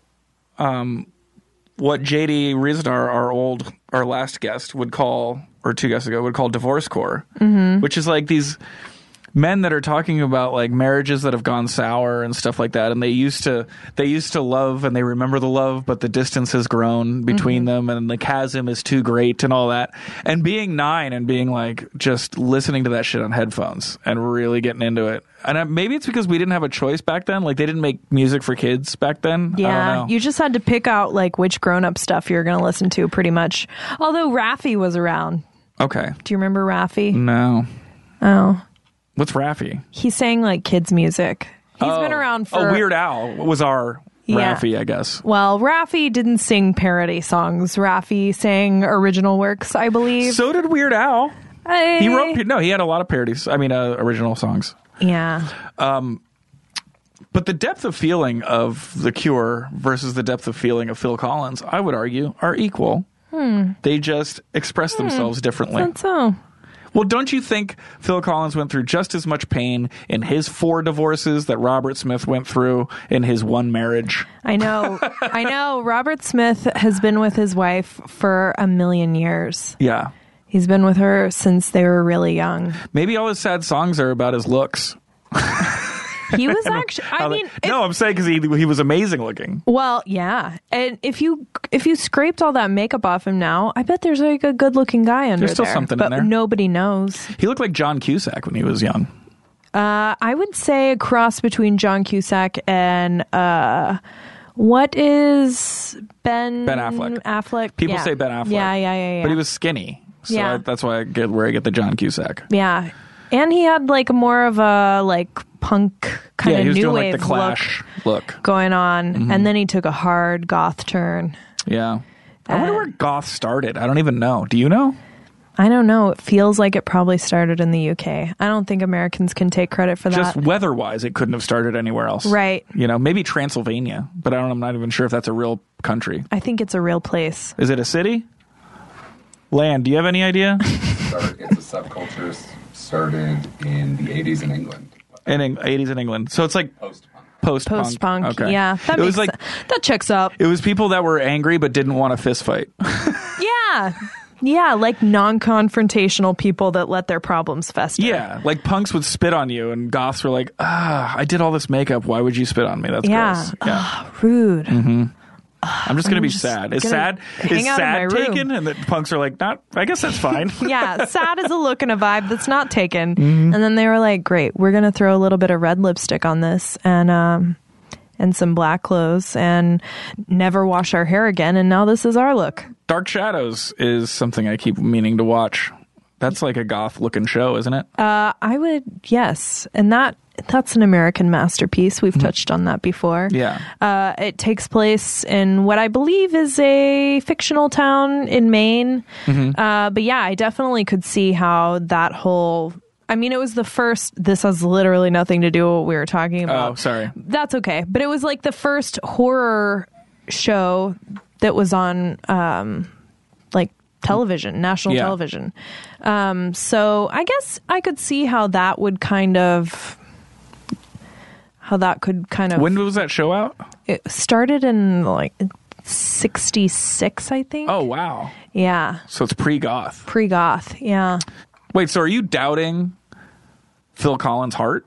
what J.D. Ryznar, our last guest, would call, or 2 guests ago, would call divorcecore, which is like these men that are talking about like marriages that have gone sour and stuff like that, and they used to love and they remember the love, but the distance has grown between them and the chasm is too great and all that. And being 9 and being like just listening to that shit on headphones and really getting into it. And maybe it's because we didn't have a choice back then. Like they didn't make music for kids back then. Yeah, I don't know. You just had to pick out like which grown-up stuff you're going to listen to, pretty much. Although Raffi was around. Okay. Do you remember Raffi? No. Oh. What's Raffi? He sang like kids music. He's been around for... Oh, Weird Al was our Raffi, I guess. Well, Raffi didn't sing parody songs. Raffi sang original works, I believe. So did Weird Al. He had a lot of parodies. I mean, original songs. Yeah. But the depth of feeling of The Cure versus the depth of feeling of Phil Collins, I would argue, are equal. They just express themselves differently. That's so. Well, don't you think Phil Collins went through just as much pain in his 4 divorces that Robert Smith went through in his 1 marriage? I know. Robert Smith has been with his wife for 1,000,000 years. Yeah. He's been with her since they were really young. Maybe all his sad songs are about his looks. He was actually. I'm saying because he was amazing looking. Well, yeah, and if you scraped all that makeup off him now, I bet there's like a good looking guy under there. There's still something in there. But nobody knows. He looked like John Cusack when he was young. I would say a cross between John Cusack and what is Ben Affleck? People say Ben Affleck. Yeah. But he was skinny, so that's why I get the John Cusack. Yeah. And he had like more of a like punk kind of new wave like the Clash look going on, and then he took a hard goth turn. Yeah, I wonder where goth started. I don't even know. Do you know? I don't know. It feels like it probably started in the UK. I don't think Americans can take credit for that. Just weather-wise, it couldn't have started anywhere else. Right. You know, maybe Transylvania, but I'm not even sure if that's a real country. I think it's a real place. Is it a city? Land, do you have any idea? It's a subculture started in the 80s in England. 80s in England. So it's like post-punk. Okay. Yeah. That checks up. It was people that were angry but didn't want a fist fight. Yeah. Yeah, like non-confrontational people that let their problems fester. Yeah, like punks would spit on you, and goths were like, I did all this makeup. Why would you spit on me? That's gross. Yeah. Rude. Mm-hmm. I'm just going to be sad. Is sad taken? And the punks are like, I guess that's fine. Yeah, sad is a look and a vibe that's not taken. And then they were like, great, we're going to throw a little bit of red lipstick on this and some black clothes and never wash our hair again. And now this is our look. Dark Shadows is something I keep meaning to watch. That's like a goth looking show, isn't it? Yes. And that's an American masterpiece. We've touched on that before. Yeah. It takes place in what I believe is a fictional town in Maine. But yeah, I definitely could see how that whole... I mean, it was the first... This has literally nothing to do with what we were talking about. Oh, sorry. That's okay. But it was like the first horror show that was on television, national television. So I guess I could see how that could kind of... When was that show out? It started in like 66, I think. Oh, wow. Yeah. So it's pre-goth. Pre-goth, yeah. Wait, so are you doubting Phil Collins' heart?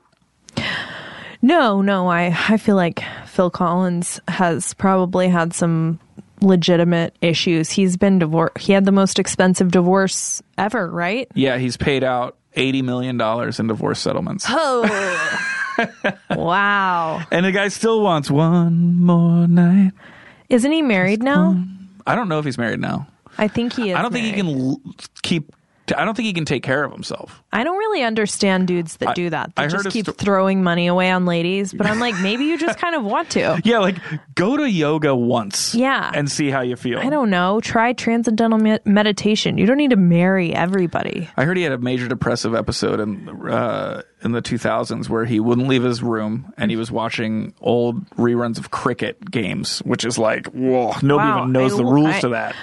No. I feel like Phil Collins has probably had some legitimate issues. He's been divorced. He had the most expensive divorce ever, right? Yeah, he's paid out $80 million in divorce settlements. Oh. Wow. And the guy still wants one more night. Isn't he married now? I don't know if he's married now. I think he is. I don't think he can I don't think he can take care of himself. I don't really understand dudes that do that. They just keep throwing money away on ladies. But I'm like, maybe you just kind of want to. Yeah, like go to yoga once. Yeah. And see how you feel. I don't know. Try transcendental meditation. You don't need to marry everybody. I heard he had a major depressive episode in in the 2000s where he wouldn't leave his room and he was watching old reruns of cricket games, which is like, whoa, nobody even knows the rules to that.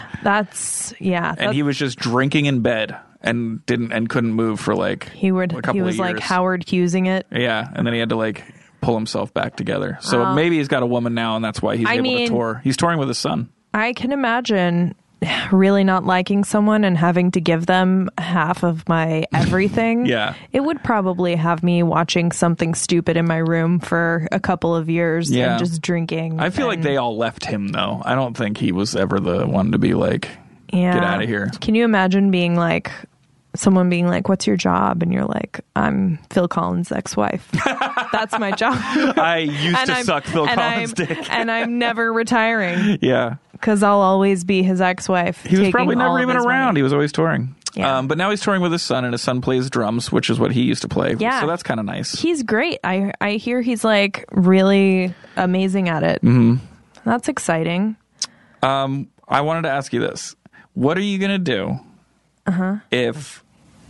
And he was just drinking in bed and couldn't move for like a couple of years. Like Howard Hughesing it. Yeah, and then he had to like pull himself back together. So maybe he's got a woman now, and that's why he's able to tour. He's touring with his son. I can imagine really not liking someone and having to give them half of my everything. Yeah. It would probably have me watching something stupid in my room for a couple of years and just drinking. I feel like they all left him, though. I don't think he was ever the one to be like, get out of here. Can you imagine being like, someone being like, what's your job? And you're like, I'm Phil Collins' ex-wife. That's my job. I used to suck Phil Collins' dick. And I'm never retiring. Yeah. Because I'll always be his ex-wife. He was probably never even around. Money. He was always touring. Yeah. But now he's touring with his son, and his son plays drums, which is what he used to play. Yeah. So that's kind of nice. He's great. I hear he's like really amazing at it. Mm-hmm. That's exciting. I wanted to ask you this. What are you going to do if...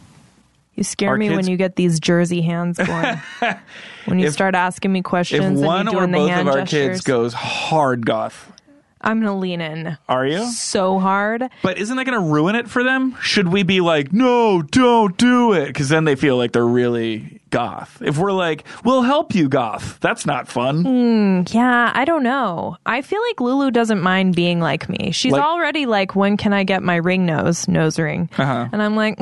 You scare me when you get these Jersey hands going. When you start asking me questions if one and you're doing or both the hand of our gestures. kids goes hard goth, I'm going to lean in. Are you? So hard. But isn't that going to ruin it for them? Should we be like, no, don't do it? Because then they feel like they're really goth. If we're like, we'll help you goth, that's not fun. Yeah, I don't know. I feel like Lulu doesn't mind being like me. She's already like, when can I get my nose ring? And I'm like...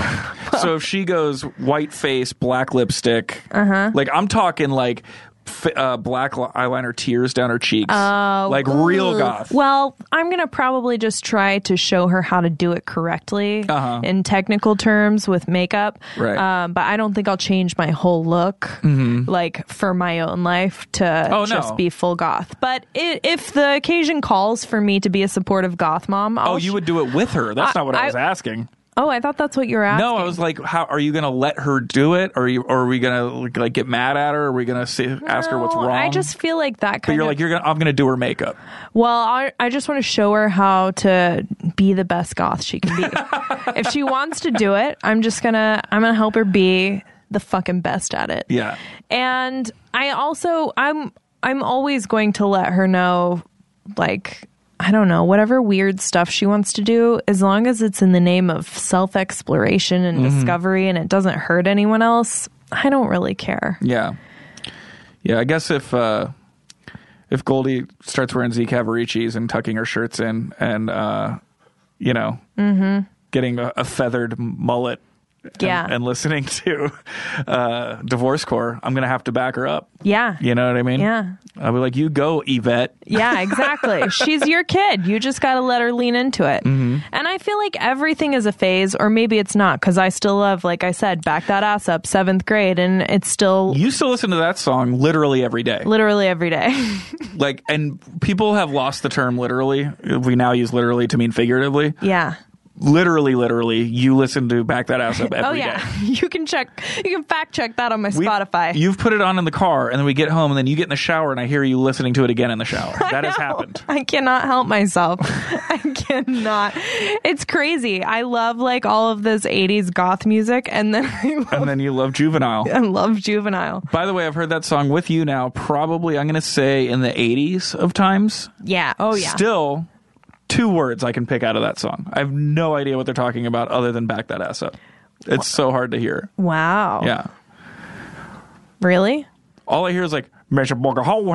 So if she goes white face, black lipstick, like I'm talking like... black eyeliner tears down her cheeks, like real goth. Well, I'm gonna probably just try to show her how to do it correctly in technical terms with makeup. Right. But I don't think I'll change my whole look, like for my own life to just be full goth. But if the occasion calls for me to be a supportive goth mom, you would do it with her. That's not what I was asking. Oh, I thought that's what you were asking. No, I was like, how are you going to let her do it? Or are we going to like get mad at her? Are we going to ask her what's wrong? I just feel like that kind of... But you're like, I'm going to do her makeup. Well, I just want to show her how to be the best goth she can be. If she wants to do it, I'm going to help her be the fucking best at it. Yeah. And I'm always going to let her know, like... I don't know, whatever weird stuff she wants to do, as long as it's in the name of self-exploration and discovery and it doesn't hurt anyone else, I don't really care. Yeah. Yeah, I guess if Goldie starts wearing Z Cavaricis and tucking her shirts in and, getting a feathered mullet and listening to Divorcecore, I'm going to have to back her up. Yeah. You know what I mean? Yeah. I'll be like, you go, Yvette. Yeah, exactly. She's your kid. You just got to let her lean into it. And I feel like everything is a phase, or maybe it's not, because I still love, like I said, Back That Ass Up, 7th grade, and it's still... You still listen to that song literally every day. Literally every day. Like, and people have lost the term literally. We now use literally to mean figuratively. Yeah. Literally, you listen to Back That Ass Up every day. You can fact check that on my Spotify. You've put it on in the car, and then we get home, and then you get in the shower, and I hear you listening to it again in the shower. That has happened. I cannot help myself. I cannot. It's crazy. I love like all of this 80s goth music, and then you love Juvenile. I love Juvenile. By the way, I've heard that song with you now, probably, I'm going to say, in the 80s of times. Yeah. Oh, yeah. Still... 2 words I can pick out of that song. I have no idea what they're talking about other than Back That Ass Up. It's so hard to hear. Wow. Yeah. Really? All I hear is like, it's Beat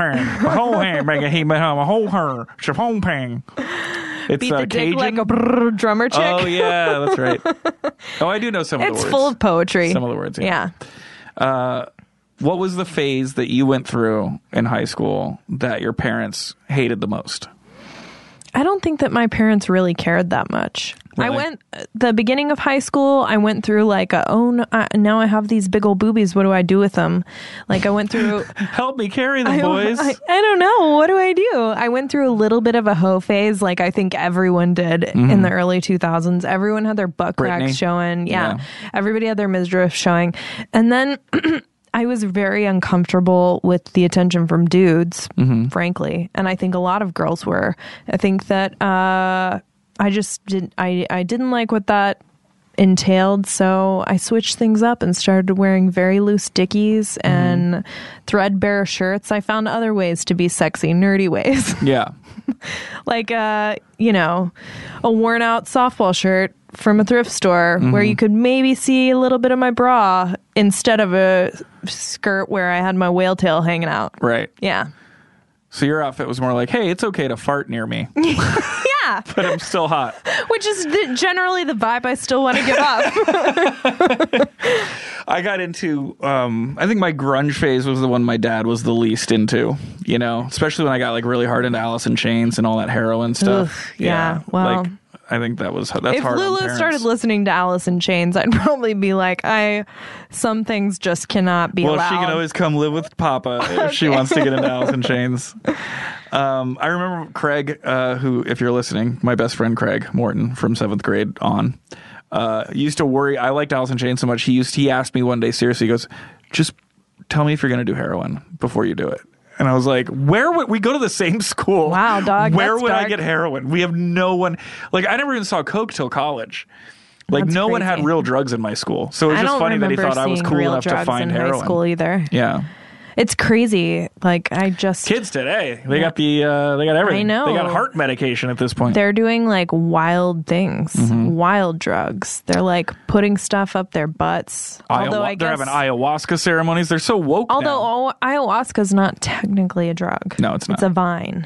the dick like a drummer chick. Oh, yeah, that's right. Oh, I do know some of the words. It's full of poetry. Some of the words, yeah. What was the phase that you went through in high school that your parents hated the most? I don't think that my parents really cared that much. Really? The beginning of high school, I went through like now I have these big old boobies. What do I do with them? Like I went through... Help me carry them, boys. I don't know. What do I do? I went through a little bit of a hoe phase, like I think everyone did in the early 2000s. Everyone had their butt cracks showing. Yeah. Everybody had their midriff showing. And then... I was very uncomfortable with the attention from dudes, frankly. And I think a lot of girls were. I think that I just didn't like what that entailed. So I switched things up and started wearing very loose Dickies and threadbare shirts. I found other ways to be sexy, nerdy ways. Yeah. Like, a worn out softball shirt from a thrift store where you could maybe see a little bit of my bra instead of a skirt where I had my whale tail hanging out. Right. Yeah. So your outfit was more like, hey, it's okay to fart near me. Yeah. But I'm still hot. Which is generally the vibe I still want to give up. I got into, I think my grunge phase was the one my dad was the least into, especially when I got like really hard into Alice in Chains and all that heroin stuff. Ugh, yeah. Well, like, I think that's hard. If Lulu started listening to Alice in Chains, I'd probably be like, some things just cannot be allowed. Well, she can always come live with Papa if she wants to get into Alice in Chains. I remember Craig, who, if you're listening, my best friend Craig Morton from 7th grade on, used to worry. I liked Alice in Chains so much. He asked me one day seriously, he goes, just tell me if you're going to do heroin before you do it. And I was like, where would we go to the same school? Wow, dog. Where would I get heroin? We have no one. Like, I never even saw coke till college. Like, no one had real drugs in my school. So it was just funny that he thought I was cool enough to find heroin. High school either. Yeah. It's crazy. Like, kids today, they got they got everything. I know. They got heart medication at this point. They're doing like wild things, wild drugs. They're like putting stuff up their butts. Although I guess they're having ayahuasca ceremonies. They're so woke now. Although ayahuasca is not technically a drug. No, it's not. It's a vine.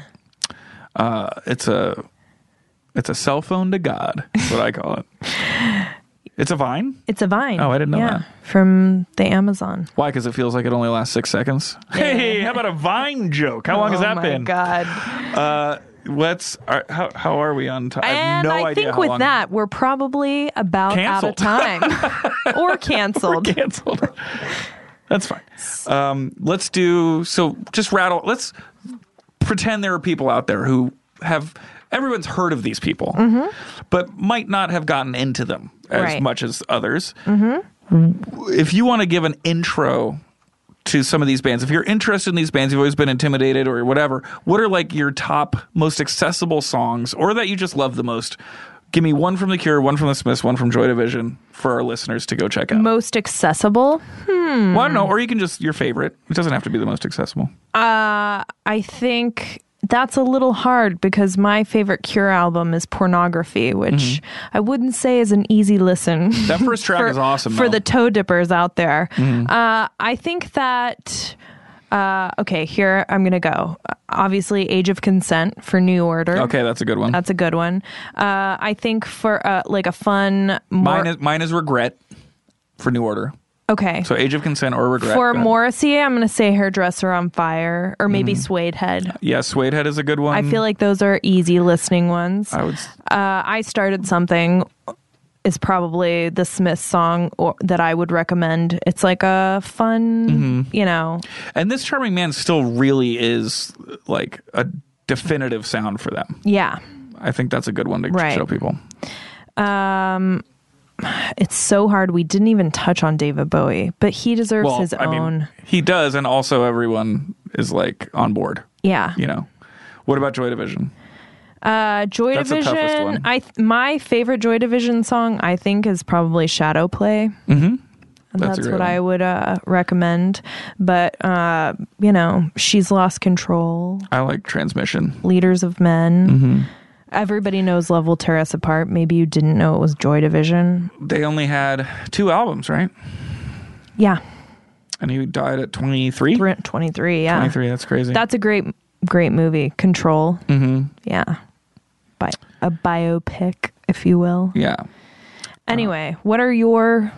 It's a cell phone to God. That's what I call it. It's a vine? It's a vine. Oh, I didn't know that. From the Amazon. Why? Because it feels like it only lasts 6 seconds? Hey, how about a vine joke? How long has that been? Oh, my God. How are we on time? I have no idea I think with that, we're probably about canceled. out of time. Or canceled. We're canceled. That's fine. Let's let's pretend there are people out there who everyone's heard of these people, but might not have gotten into them as much as others. If you want to give an intro to some of these bands, if you're interested in these bands, you've always been intimidated or whatever, what are like your top most accessible songs, or that you just love the most? Give me one from The Cure, one from The Smiths, one from Joy Division for our listeners to go check out. Most accessible? Well, I don't know, or you can just your favorite. It doesn't have to be the most accessible. I think that's a little hard because my favorite Cure album is Pornography, which I wouldn't say is an easy listen. That first track is awesome, for the toe dippers out there. I think that okay, here I'm gonna go. Obviously, Age of Consent for New Order. Okay, that's a good one. That's a good one. I think for like a fun mine is Regret for New Order. Okay. So Age of Consent or Regret. For Morrissey, I'm going to say Hairdresser on Fire, or maybe Suede Head. Yeah, Suede Head is a good one. I feel like those are easy listening ones. I Started Something is probably the Smiths song that I would recommend. It's like a fun, And This Charming Man still really is like a definitive sound for them. Yeah. I think that's a good one to show people. It's so hard. We didn't even touch on David Bowie, but he deserves his own. Mean, he does, and also everyone is like on board. Yeah. What about Joy Division? Joy That's Division. The toughest one. My favorite Joy Division song, I think, is probably Shadow Play. That's what I would recommend. But She's Lost Control. I like Transmission. Leaders of Men. Everybody knows Love Will Tear Us Apart. Maybe you didn't know it was Joy Division. They only had 2 albums, right? Yeah. And he died at 23? 23, yeah. 23, that's crazy. That's a great movie. Control. Yeah. A biopic, if you will. Yeah. Anyway, what are your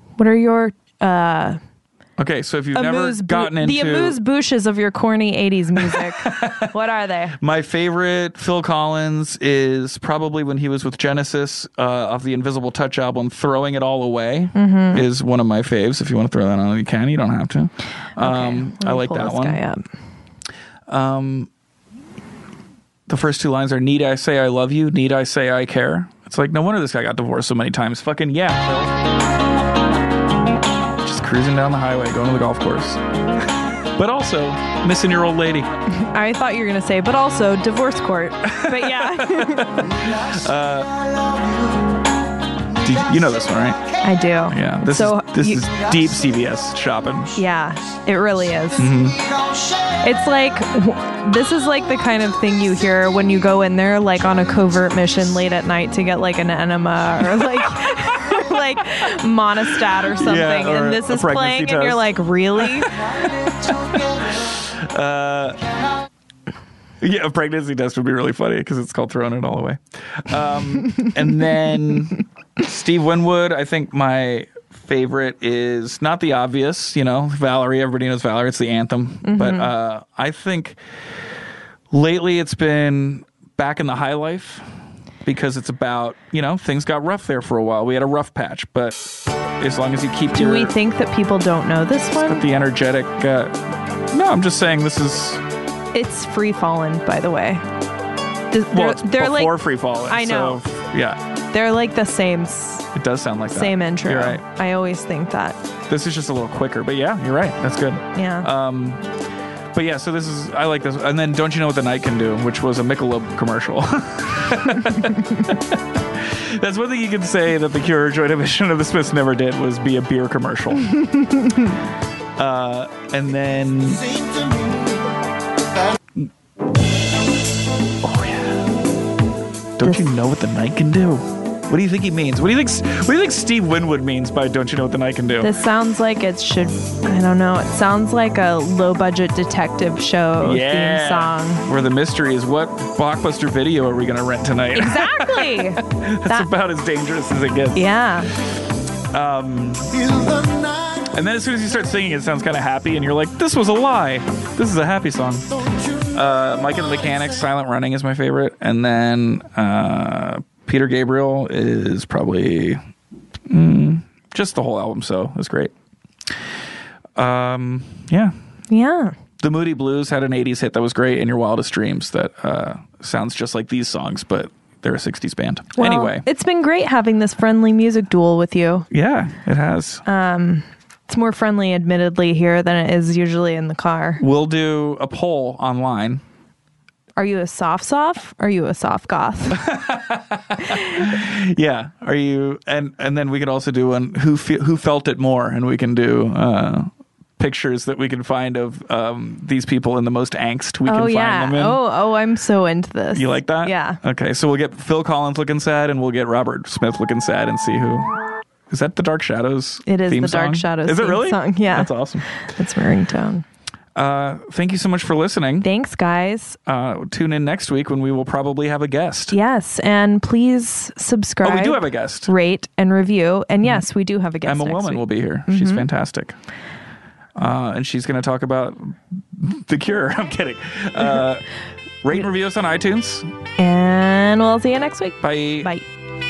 okay, so if you've never gotten into... The amuse-bouches of your corny 80s music, what are they? My favorite Phil Collins is probably when he was with Genesis of the Invisible Touch album, Throwing It All Away is one of my faves. If you want to throw that on, you can. You don't have to. I like that one. Guy up. The first 2 lines are, need I say I love you? Need I say I care? It's like, no wonder this guy got divorced so many times. Fucking yeah, Phil. Just cruising down the highway, going to the golf course. But also, missing your old lady. I thought you were going to say, but also, divorce court. But yeah. You know this one, right? I do. Yeah. This is deep CVS shopping. Yeah, it really is. Mm-hmm. It's like, this is like the kind of thing you hear when you go in there like on a covert mission late at night to get like an enema or like like Monistat or something. Yeah, or and this is playing test. And you're like, really? Yeah, a pregnancy test would be really funny because it's called throwing it all away. And then Steve Winwood, I think my favorite is not the obvious, Valerie. Everybody knows Valerie. It's the anthem. Mm-hmm. But I think lately it's been Back in the High Life because it's about, things got rough there for a while. We had a rough patch, but as long as you keep Do we think that people don't know this one? The energetic... no, I'm just saying this is... It's Free Fallin', by the way. It's before like, Free Fallin'. I know. So, yeah. They're like the same. It does sound like that. Same intro. You're right. I always think that. This is just a little quicker, but yeah, you're right. That's good. Yeah. But yeah, so I like this. And then Don't You Know What the Night Can Do, which was a Michelob commercial. That's one thing you can say that the Cure Joy Division of the Smiths never did was be a beer commercial. And then... Oh yeah. Don't you know what the night can do? What do you think he means? What do you think Steve Winwood means by "Don't you know what the night can do"? This sounds like it should. I don't know. It sounds like a low-budget detective show theme song. Where the mystery is, what Blockbuster Video are we going to rent tonight? Exactly. That's about as dangerous as it gets. Yeah. And then as soon as you start singing, it sounds kind of happy, and you're like, "This was a lie. This is a happy song." Mike and the Mechanics, "Silent Running" is my favorite, and then Peter Gabriel is probably just the whole album. So it's great. Yeah. The Moody Blues had an 80s hit that was great, In Your Wildest Dreams, that sounds just like these songs, but they're a 60s band. Well, anyway, it's been great having this friendly music duel with you. Yeah, it has. It's more friendly, admittedly, here than it is usually in the car. We'll do a poll online. Are you a soft? Are you a soft goth? Yeah. Are you? And then we could also do one who felt it more, and we can do pictures that we can find of these people in the most angst we can find them in. Oh, I'm so into this. You like that? Yeah. Okay, so we'll get Phil Collins looking sad, and we'll get Robert Smith looking sad, and see who. Is that the Dark Shadows? It is theme the song? Dark Shadows. Is it really? Song. Yeah, that's awesome. It's my ringtone. Thank you so much for listening. Thanks, guys. Tune in next week when we will probably have a guest. Yes, and please subscribe. Oh, we do have a guest. Rate and review. And yes, we do have a guest. Emma Willman will be here. Mm-hmm. She's fantastic. And she's going to talk about The Cure. I'm kidding. Rate and review us on iTunes. And we'll see you next week. Bye. Bye.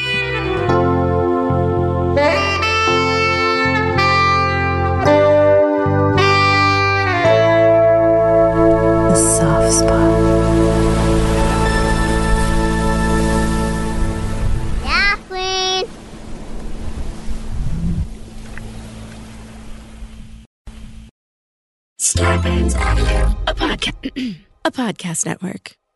Soft spot. Yeah, Queen. Starburns Audio, a podcast network.